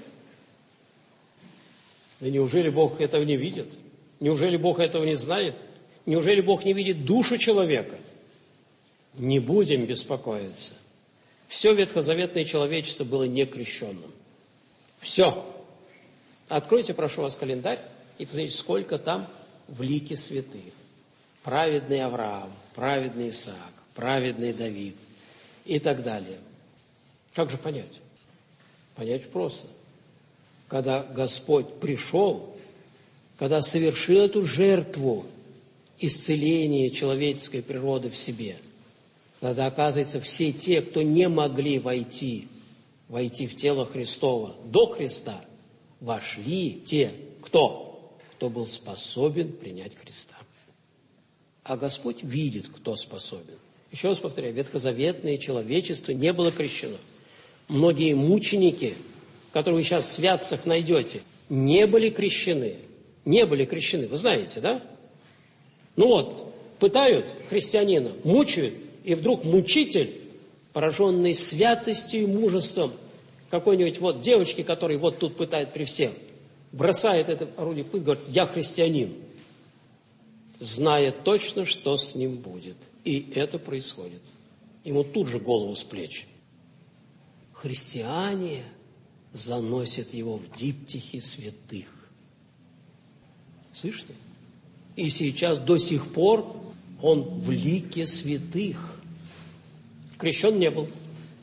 Да неужели Бог этого не видит? Неужели Бог этого не знает? Неужели Бог не видит душу человека? Не будем беспокоиться. Все ветхозаветное человечество было некрещенным. Все. Откройте, прошу вас, календарь и посмотрите, сколько там в лике святых. Праведный Авраам, праведный Исаак, праведный Давид и так далее. Как же понять? Понять просто. Когда Господь пришел, когда совершил эту жертву исцеления человеческой природы в себе, тогда, оказывается, все те, кто не могли войти в тело Христово до Христа, вошли те, кто был способен принять Христа. А Господь видит, кто способен. Еще раз повторяю, ветхозаветное человечество не было крещено. Многие мученики, которых вы сейчас в святцах найдете, не были крещены. Не были крещены, вы знаете, да? Ну вот, пытают христианина, мучают, и вдруг мучитель, пораженный святостью и мужеством какой-нибудь вот девочки, которой вот тут пытают при всех, бросает это орудие пытки, говорит: я христианин, зная точно, что с ним будет. И это происходит. Ему тут же голову с плеч. Христиане заносят его в диптихи святых. Слышите? И сейчас до сих пор он в лике святых. Крещен не был.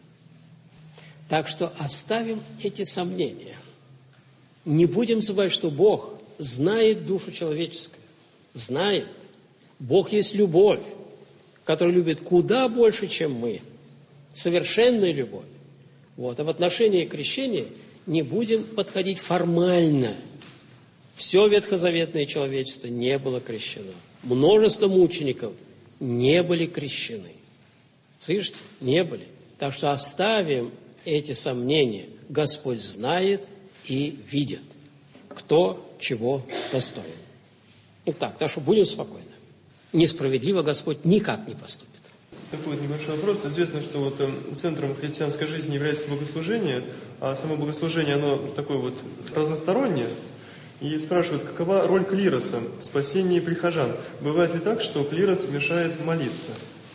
Так что оставим эти сомнения. Не будем забывать, что Бог знает душу человеческую. Знает. Бог есть любовь, которая любит куда больше, чем мы. Совершенная любовь. Вот. А в отношении крещения не будем подходить формально. Все ветхозаветное человечество не было крещено. Множество мучеников не были крещены. Слышите? Не были. Так что оставим эти сомнения. Господь знает и видит, кто чего достоин. Итак, так что будем спокойны. Несправедливо Господь никак не поступит. Такой вот небольшой вопрос. Известно, что вот центром христианской жизни является богослужение, а само богослужение, оно такое вот разностороннее. И спрашивают, какова роль клироса в спасении прихожан? Бывает ли так, что клирос мешает молиться?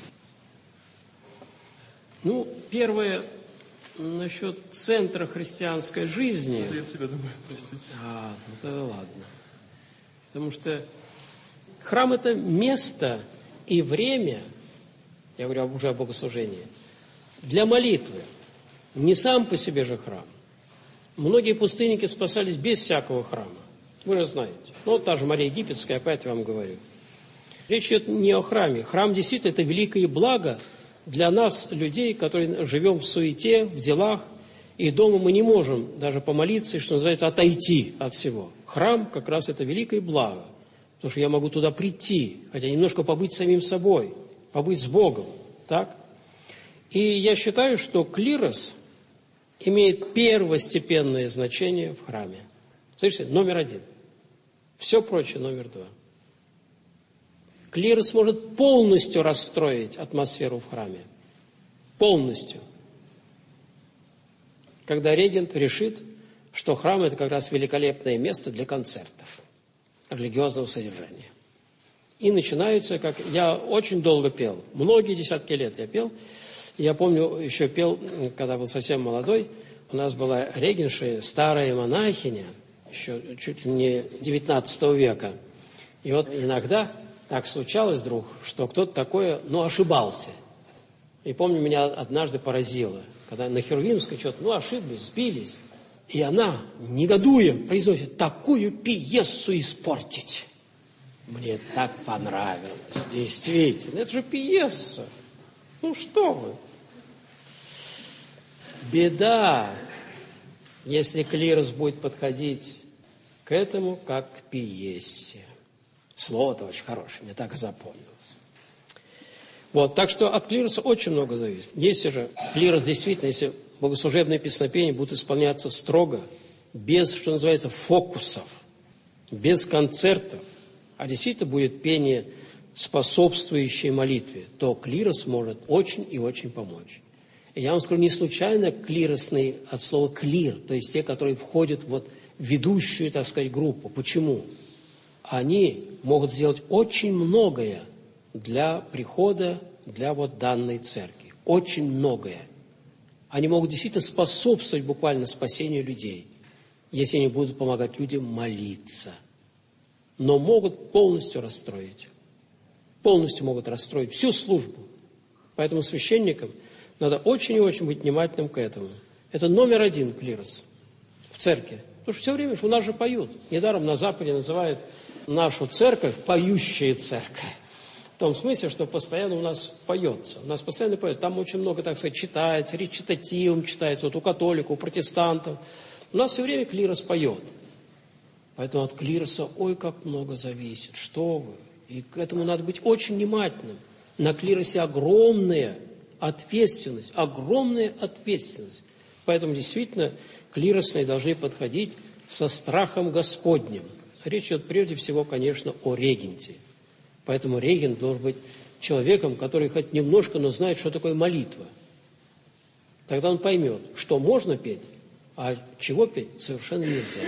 Ну, первое, насчет центра христианской жизни. Это я себя думаю, простите. Ну тогда ладно. Потому что храм – это место и время, я говорю уже о богослужении, для молитвы. Не сам по себе же храм. Многие пустынники спасались без всякого храма. Вы же знаете. Ну, вот та же Мария Египетская, опять вам говорю. Речь идет не о храме. Храм действительно это великое благо для нас, людей, которые живем в суете, в делах, и дома мы не можем даже помолиться, что называется, отойти от всего. Храм как раз это великое благо. Потому что я могу туда прийти, хотя немножко побыть самим собой, побыть с Богом. Так? И я считаю, что клирос имеет первостепенное значение в храме. Слышите, номер один. Все прочее номер два. Клирос может полностью расстроить атмосферу в храме. Полностью. Когда регент решит, что храм – это как раз великолепное место для концертов, религиозного содержания. И начинаются, как я очень долго пел, многие десятки лет я пел. Я помню, еще пел, когда был совсем молодой, у нас была регенша, старая монахиня, еще чуть ли не 19 века. И вот иногда так случалось вдруг, что кто-то такое, ошибался. И помню, меня однажды поразило, когда на Херувимской что-то, ошиблись, сбились. И она, негодуя, произносит: такую пьесу испортить. Мне так понравилось. Действительно, это же пьеса. Что вы? Беда, если клирос будет подходить к этому, как к пьесе. Слово-то очень хорошее, мне так и запомнилось. Так что от клироса очень много зависит. Если же клирос действительно, если богослужебные песнопения будут исполняться строго, без, что называется, фокусов, без концертов, а действительно будет пение, способствующее молитве, то клирос может очень и очень помочь. И я вам скажу, не случайно клиросный от слова клир, то есть те, которые входят в ведущую, так сказать, группу. Почему? Они могут сделать очень многое для прихода, для данной церкви. Очень многое. Они могут действительно способствовать буквально спасению людей, если они будут помогать людям молиться. Но могут полностью расстроить. Полностью могут расстроить всю службу. Поэтому священникам надо очень и очень быть внимательным к этому. Это номер один клирос в церкви. Потому что все время у нас же поют. Недаром на Западе называют нашу церковь поющая церковь. В том смысле, что постоянно у нас поется. У нас постоянно поют. Там очень много, так сказать, читается, речитативом читается. У католиков, у протестантов. У нас все время клирос поет. Поэтому от клироса ой как много зависит. Что вы? И к этому надо быть очень внимательным. На клиросе огромная ответственность. Огромная ответственность. Поэтому действительно клиросные должны подходить со страхом Господним. Речь идет прежде всего, конечно, о регенте. Поэтому регент должен быть человеком, который хоть немножко, но знает, что такое молитва. Тогда он поймет, что можно петь, а чего петь совершенно нельзя.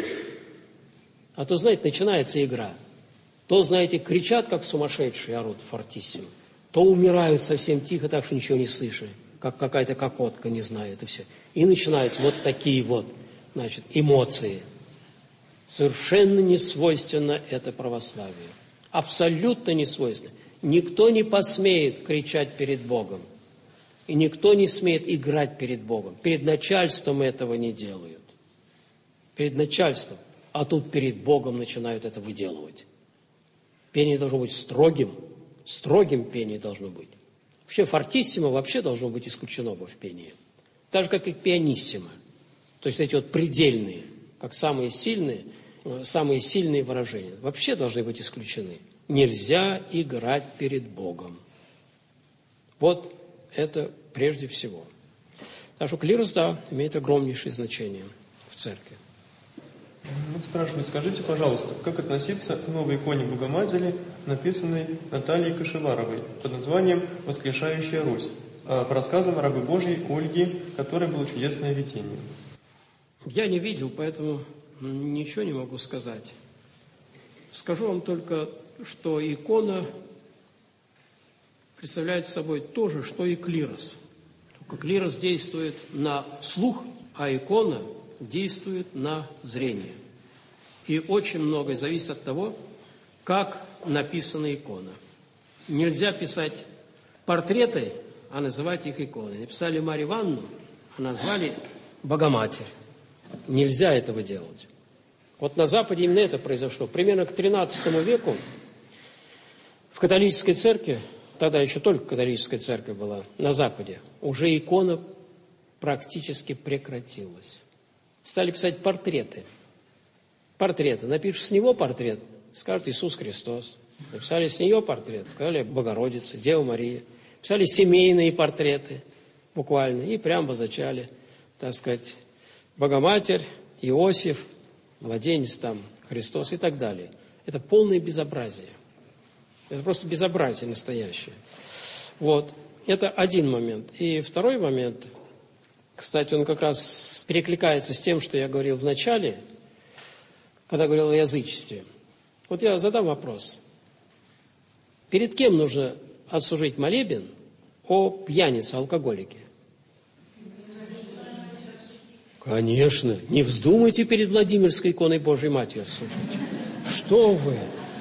А то, знаете, начинается игра. То, знаете, кричат, как сумасшедшие, орут фортиссимо. То умирают совсем тихо, так что ничего не слышали. Как какая-то кокотка, не знаю, это все. И начинаются такие эмоции. Совершенно не свойственно это православию. Абсолютно не свойственно. Никто не посмеет кричать перед Богом. И никто не смеет играть перед Богом. Перед начальством этого не делают. Перед начальством. А тут перед Богом начинают это выделывать. Пение должно быть строгим. Строгим пение должно быть. Вообще фортиссимо вообще должно быть исключено в пении. Так же, как и пианиссимо. То есть эти предельные, как самые сильные выражения, вообще должны быть исключены. Нельзя играть перед Богом. Это прежде всего. Так что клирос, имеет огромнейшее значение в церкви. Спрашивают, скажите, пожалуйста, как относиться к новой иконе Богоматери, написанной Натальей Кашеваровой под названием «Воскрешающая Русь», по рассказам рабы Божьей Ольги, которой было чудесное видение? Я не видел, поэтому ничего не могу сказать. Скажу вам только, что икона представляет собой то же, что и клирос. Только клирос действует на слух, а икона действует на зрение. И очень многое зависит от того, как написана икона. Нельзя писать портреты, а называть их иконой. Написали Марию Ивановну, а назвали Богоматерь. Нельзя этого делать. На Западе именно это произошло. Примерно к XIII веку в католической церкви, тогда еще только католическая церковь была на Западе, уже икона практически прекратилась. Стали писать портреты. Напишешь с него портрет, скажут Иисус Христос. Написали с нее портрет, сказали Богородица, Дева Мария. Писали семейные портреты, буквально, и прямо зачали, так сказать, Богоматерь, Иосиф, младенец там, Христос и так далее. Это полное безобразие. Это просто безобразие настоящее. Вот. Это один момент. И второй момент, кстати, он как раз перекликается с тем, что я говорил в начале, когда говорил о язычестве. Вот я задам вопрос. Перед кем нужно отслужить молебен о пьянице, алкоголике? Конечно. Не вздумайте перед Владимирской иконой Божьей Матери отслужить. Что вы?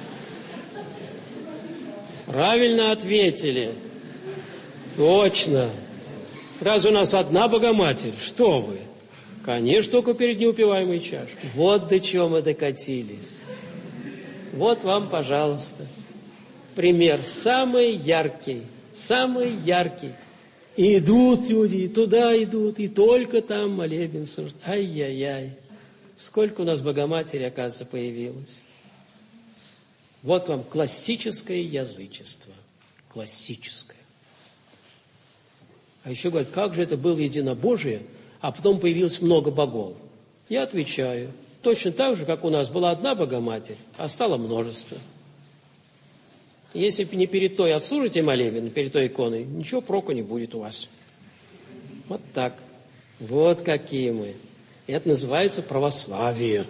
Правильно ответили. Точно. Разве у нас одна Богоматерь? Что вы? Конечно, только перед неупиваемой чашкой. Вот до чего мы докатились. Вот вам, пожалуйста, пример. Самый яркий. Самый яркий. И идут люди, и туда идут, и только там молебен служат. Ай-яй-яй. Сколько у нас Богоматери, оказывается, появилось. Вот вам классическое язычество. Классическое. А еще говорят, как же это было единобожие, а потом появилось много богов. Я отвечаю, точно так же, как у нас была одна Богоматерь, а стало множество. Если не перед той отслужите молебен, перед той иконой, ничего проку не будет у вас. Вот так. Вот какие мы. Это называется православие.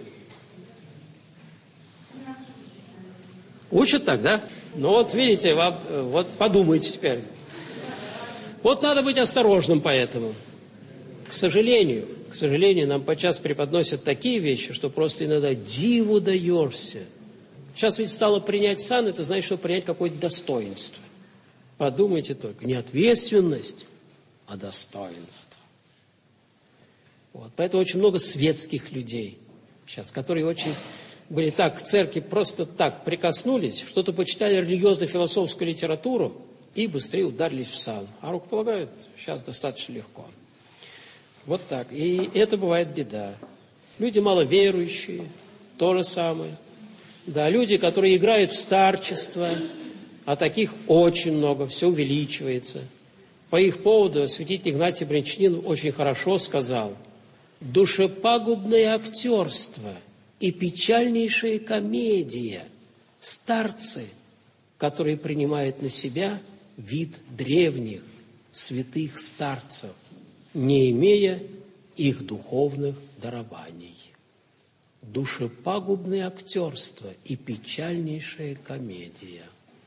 Учат так, да? Ну вот видите, вот подумайте теперь. Вот надо быть осторожным поэтому. К сожалению, нам подчас преподносят такие вещи, что просто иногда диву даешься. Сейчас ведь стало принять сан, это значит, что принять какое-то достоинство. Подумайте только, не ответственность, а достоинство. Вот. Поэтому очень много светских людей сейчас, которые очень были так к церкви, просто так прикоснулись, что-то почитали религиозно-философскую литературу и быстрее ударились в сан. А рукополагают сейчас достаточно легко. Вот так. И это бывает беда. Люди маловерующие, то же самое. Да, люди, которые играют в старчество, а таких очень много, все увеличивается. По их поводу святитель Игнатий Брянчанин очень хорошо сказал: «Душепагубное актерство и печальнейшая комедия – старцы, которые принимают на себя вид древних святых старцев, не имея их духовных дарований». Душепагубное актерство и печальнейшая комедия.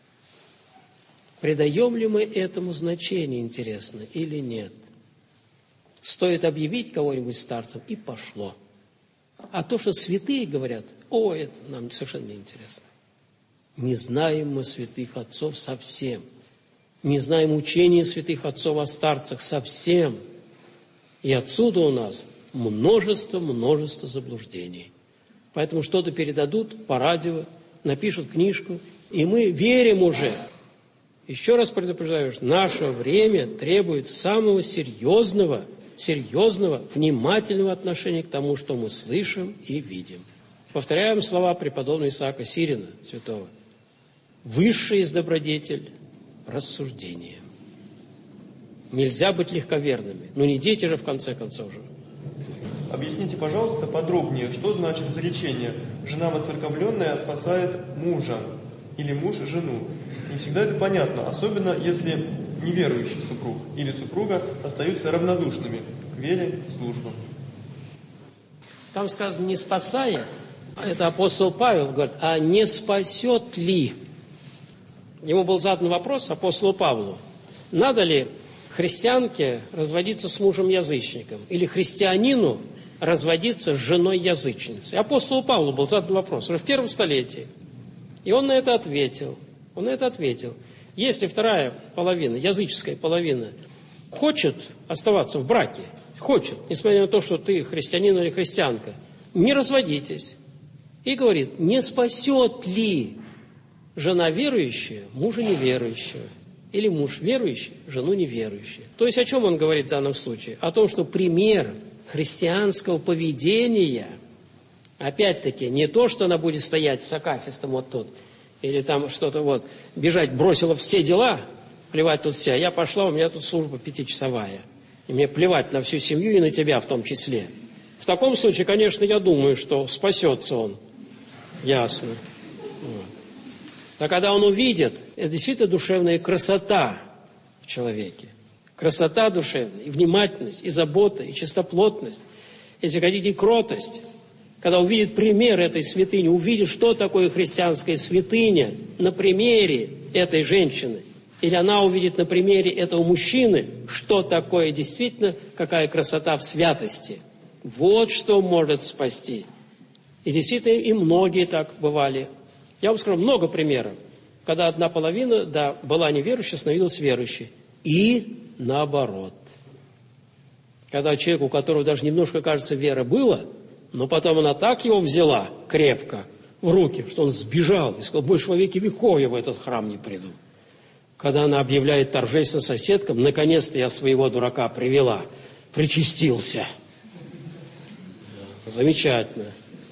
Придаем ли мы этому значение, интересно, или нет? Стоит объявить кого-нибудь старцем, и пошло. А то, что святые говорят, это нам совершенно не интересно. Не знаем мы святых отцов совсем. Не знаем учения святых отцов о старцах совсем. И отсюда у нас множество заблуждений. Поэтому что-то передадут по радио, напишут книжку, и мы верим уже. Еще раз предупреждаю, что наше время требует самого серьезного, внимательного отношения к тому, что мы слышим и видим. Повторяем слова преподобного Исаака Сирина, святого. Высший из добродетель – рассуждение. Нельзя быть легковерными. Но не дети же, в конце концов же. Объясните, пожалуйста, подробнее, что значит изречение «жена воцерковленная спасает мужа» или «муж жену». Не всегда это понятно, особенно если неверующий супруг или супруга остаются равнодушными к вере и службам. Там сказано «не спасая», это апостол Павел говорит, а не спасет ли? Ему был задан вопрос апостолу Павлу, надо ли христианке разводиться с мужем-язычником или христианину разводиться с женой-язычницей. Апостолу Павлу был задан вопрос уже в первом столетии. И он на это ответил. Если вторая половина, языческая половина, хочет оставаться в браке, несмотря на то, что ты христианин или христианка, не разводитесь. И говорит, не спасет ли жена верующая мужа неверующего? Или муж верующий, жену неверующую. То есть о чем он говорит в данном случае? О том, что пример христианского поведения Опять-таки, не то, что она будет стоять с акафистом вот тут, или там что-то вот, бежать, бросила все дела, плевать тут все, я пошла, у меня тут служба 5-часовая, и мне плевать на всю семью и на тебя в том числе. В таком случае, конечно, я думаю, что спасется он. Ясно. Вот. А когда он увидит, это действительно душевная красота в человеке. Красота душевная, и внимательность, и забота, и чистоплотность, если хотите, и кротость. Когда увидит пример этой святыни, увидит, что такое христианская святыня на примере этой женщины, или она увидит на примере этого мужчины, что такое действительно, какая красота в святости. Вот что может спасти. И действительно, и многие так бывали. Я вам скажу много примеров, когда одна половина, да, была неверующей, становилась верующей. И наоборот. Когда человек, у которого даже немножко, кажется, вера была, но потом она так его взяла крепко в руки, что он сбежал и сказал, больше во веки веков я в этот храм не приду. Когда она объявляет торжественно соседкам, наконец-то я своего дурака привела, причастился. Замечательно.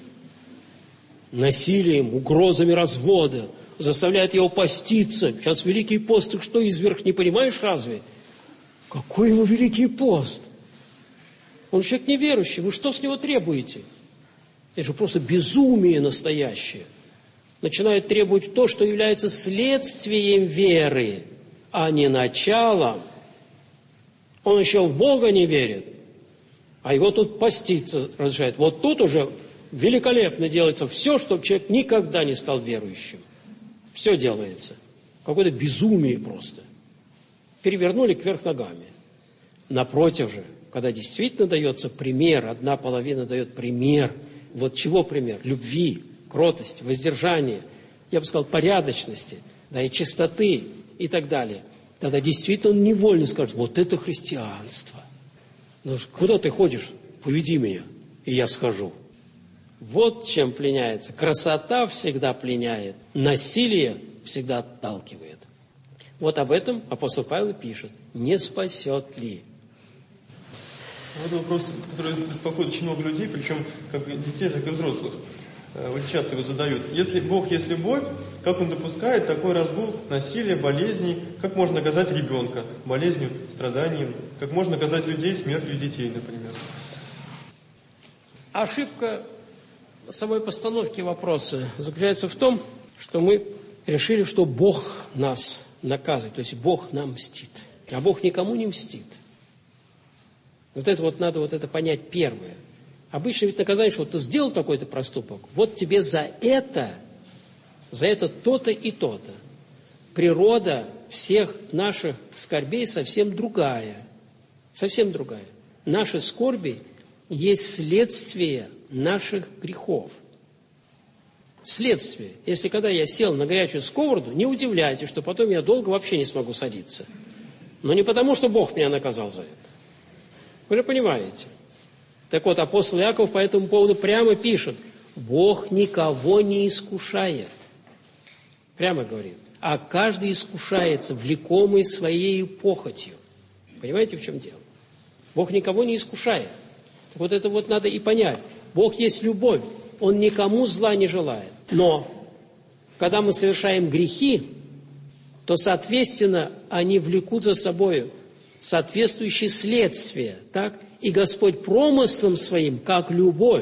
Насилием, угрозами развода, заставляет его поститься. Сейчас Великий пост, ты что, изверг, не понимаешь разве? Какой ему Великий пост? Он человек неверующий, вы что с него требуете? Это же просто безумие настоящее. Начинает требовать то, что является следствием веры, а не началом. Он еще в Бога не верит, а его тут поститься разрешает. Вот тут уже великолепно делается все, чтобы человек никогда не стал верующим. Все делается. Какое-то безумие просто. Перевернули кверх ногами. Напротив же, когда действительно дается пример, одна половина дает пример. Вот чего пример? Любви, кротости, воздержания, я бы сказал, порядочности, да, и чистоты и так далее. Тогда действительно он невольно скажет, вот это христианство. Ну, куда ты ходишь? Поведи меня, и я схожу. Вот чем пленяется. Красота всегда пленяет, насилие всегда отталкивает. Вот об этом апостол Павел пишет. Не спасет ли? Вот вопрос, который беспокоит очень много людей, причем как детей, так и взрослых. Очень часто его задают. Если Бог есть любовь, как Он допускает такой разгул насилия, болезней? Как можно наказать ребенка болезнью, страданием? Как можно наказать людей смертью детей, например? Ошибка самой постановки вопроса заключается в том, что мы решили, что Бог нас наказывает, то есть Бог нам мстит. А Бог никому не мстит. Вот это вот надо вот это понять первое. Обычно ведь наказание, что вот ты сделал какой-то проступок, вот тебе за это то-то и то-то. Природа всех наших скорбей совсем другая. Совсем другая. Наши скорби есть следствие наших грехов. Следствие. Если когда я сел на горячую сковороду, не удивляйтесь, что потом я долго вообще не смогу садиться. Но не потому, что Бог меня наказал за это. Вы же понимаете. Так вот, апостол Иаков по этому поводу прямо пишет, Бог никого не искушает. Прямо говорит. А каждый искушается, влекомый своей похотью. Понимаете, в чем дело? Бог никого не искушает. Так вот это вот надо и понять. Бог есть любовь. Он никому зла не желает. Но, когда мы совершаем грехи, то, соответственно, они влекут за собой соответствующие следствия. Так? И Господь промыслом своим, как любовь,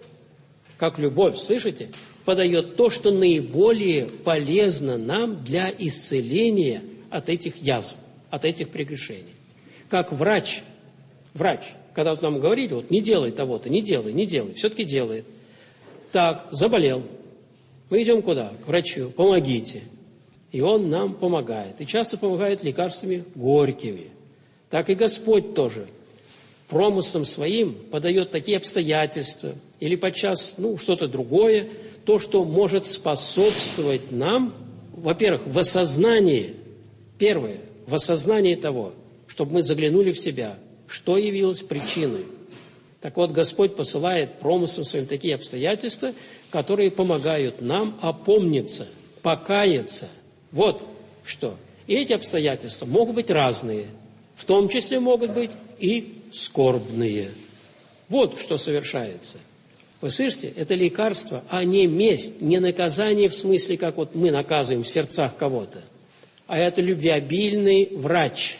слышите, подает то, что наиболее полезно нам для исцеления от этих язв, от этих прегрешений. Как врач, когда вот нам говорили, вот не делай того-то, не делай, все-таки делает. Так, заболел. Мы идем куда? К врачу. Помогите. И он нам помогает. И часто помогает лекарствами горькими. Так и Господь тоже промыслом своим подает такие обстоятельства или подчас, что-то другое, то, что может способствовать нам, во-первых, в осознании, первое, в осознании того, чтобы мы заглянули в себя, что явилось причиной. Так вот, Господь посылает промыслом своим такие обстоятельства, которые помогают нам опомниться, покаяться. Вот что. И эти обстоятельства могут быть разные, в том числе могут быть и скорбные. Вот что совершается. Вы слышите? Это лекарство, а не месть, не наказание в смысле, как вот мы наказываем в сердцах кого-то. А это любвеобильный врач.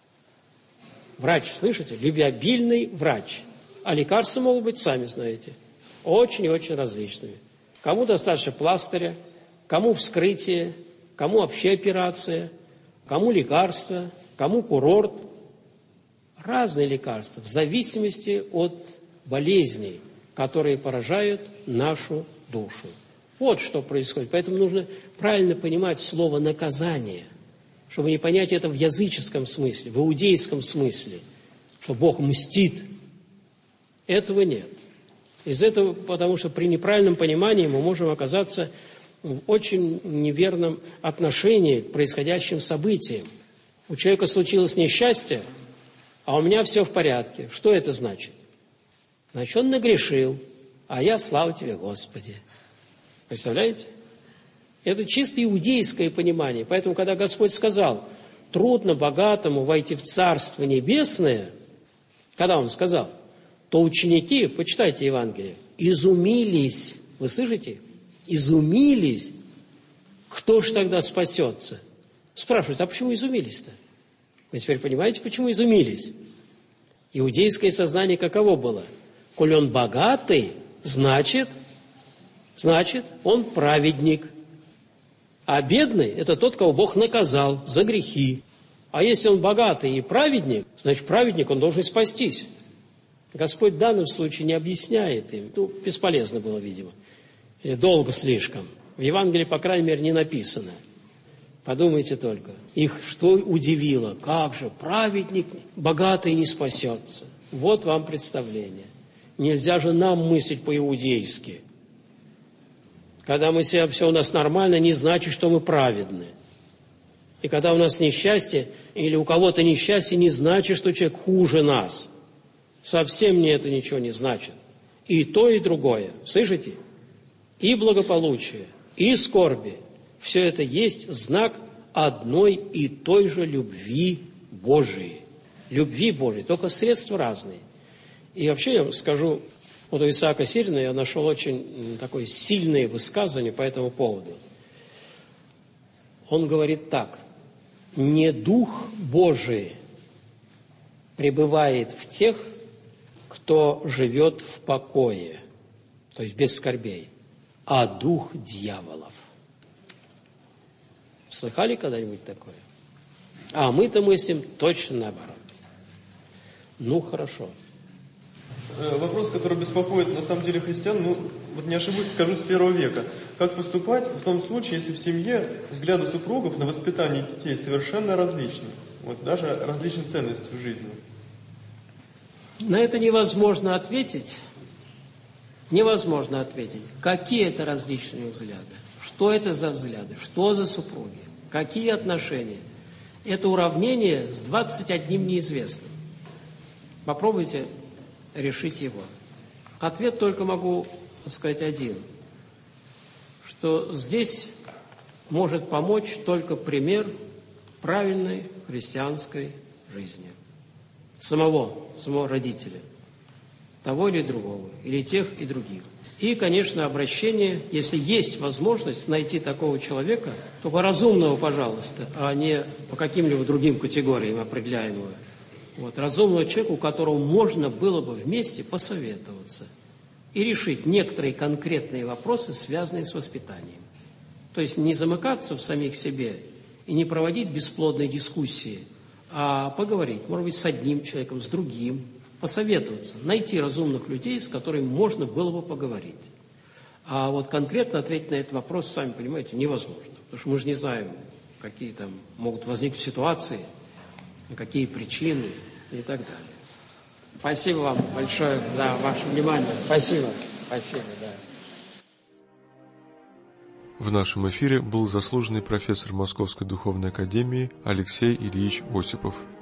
Врач, слышите? Любвеобильный врач. А лекарства могут быть, сами знаете, очень и очень различными. Кому достаточно пластыря, кому вскрытие, кому вообще операция, кому лекарства, кому курорт. Разные лекарства в зависимости от болезней, которые поражают нашу душу. Вот что происходит. Поэтому нужно правильно понимать слово «наказание», чтобы не понять это в языческом смысле, в иудейском смысле, что Бог мстит. Этого нет. Из этого, потому что при неправильном понимании мы можем оказаться в очень неверном отношении к происходящим событиям. У человека случилось несчастье, а у меня все в порядке. Что это значит? Значит, он нагрешил, а я, слава тебе, Господи. Представляете? Это чисто иудейское понимание. Поэтому, когда Господь сказал, трудно богатому войти в Царство Небесное, когда Он сказал, то ученики, почитайте Евангелие, изумились. Вы слышите? Изумились. Кто ж тогда спасется? Спрашивают, а почему изумились-то? Вы теперь понимаете, почему изумились? Иудейское сознание каково было? Коль он богатый, значит, он праведник. А бедный – это тот, кого Бог наказал за грехи. А если он богатый и праведник, значит, праведник, он должен спастись. Господь в данном случае не объясняет им. Бесполезно было, видимо. Или долго слишком. В Евангелии, по крайней мере, не написано. Подумайте только. Их что удивило? Как же праведник богатый не спасется? Вот вам представление. Нельзя же нам мыслить по-иудейски. Когда мы себя, все у нас нормально, не значит, что мы праведны. И когда у нас несчастье, или у кого-то несчастье, не значит, что человек хуже нас. Совсем мне это ничего не значит. И то, и другое. Слышите? И благополучие, и скорби. Все это есть знак одной и той же любви Божией. Любви Божией, только средства разные. И вообще я вам скажу, вот у Исаака Сирина я нашел очень такое сильное высказывание по этому поводу. Он говорит так: не Дух Божий пребывает в тех, кто живет в покое, то есть без скорбей, а дух дьяволов. Слыхали когда-нибудь такое? А мы-то мыслим точно наоборот. Ну, хорошо. Вопрос, который беспокоит на самом деле христиан, вот не ошибусь, скажу, с 1 века. Как поступать в том случае, если в семье взгляды супругов на воспитание детей совершенно различны? Вот даже различные ценности в жизни. На это невозможно ответить. Невозможно ответить. Какие это различные взгляды? Что это за взгляды? Что за супруги? Какие отношения? Это уравнение с 21 неизвестным. Попробуйте решить его. Ответ только могу сказать один, что здесь может помочь только пример правильной христианской жизни. Самого родителя, того или другого, или тех и других. И, конечно, обращение, если есть возможность найти такого человека, только разумного, пожалуйста, а не по каким-либо другим категориям определяемого. Вот, разумного человека, у которого можно было бы вместе посоветоваться и решить некоторые конкретные вопросы, связанные с воспитанием. То есть не замыкаться в самих себе и не проводить бесплодные дискуссии, а поговорить, может быть, с одним человеком, с другим, посоветоваться, найти разумных людей, с которыми можно было бы поговорить. А вот конкретно ответить на этот вопрос, сами понимаете, невозможно. Потому что мы же не знаем, какие там могут возникнуть ситуации, какие причины и так далее. Спасибо вам большое за ваше внимание. Спасибо. Спасибо, да. В нашем эфире был заслуженный профессор Московской Духовной Академии Алексей Ильич Осипов.